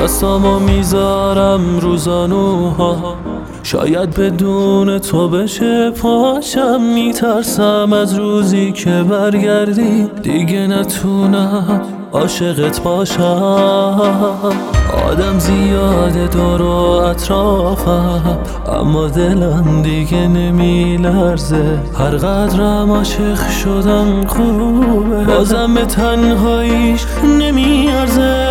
دستامو میذارم رو زانوها، شاید بدون تو بشه پاشم. میترسم از روزی که برگردی دیگه نتونم عاشقت باشم. آدم زیاده دور و اطرافم، اما دلم دیگه نمیلرزه. هر قدرم عاشق شدم خوبه، بازم به تنهاییش نمیارزه.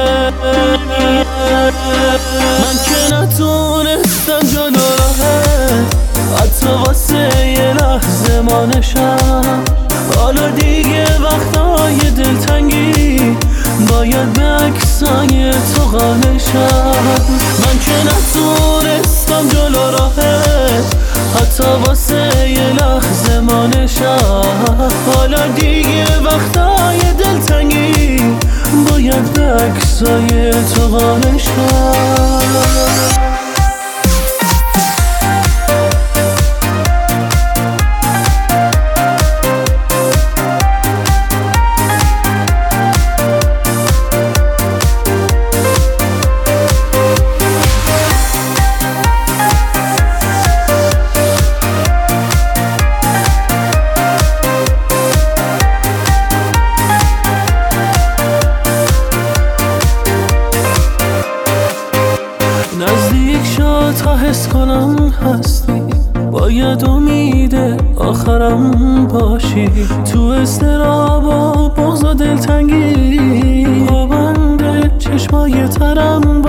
من که نتونستم جلو راهت، حتی واسه یه لحظه مانشم. حالا دیگه وقتای دلتنگی باید به عکسای تو قانشم. من که نتونستم جلو راهت، حتی واسه یه لحظه مانشم. حالا دیگه وقتای دلتنگی باید به عکسای تو قانشم. نزدیک شد تا حس کنم هستی، باید امید آخرم باشی. تو اضطراب و بغض و دلتنگی پابند چشمای ترم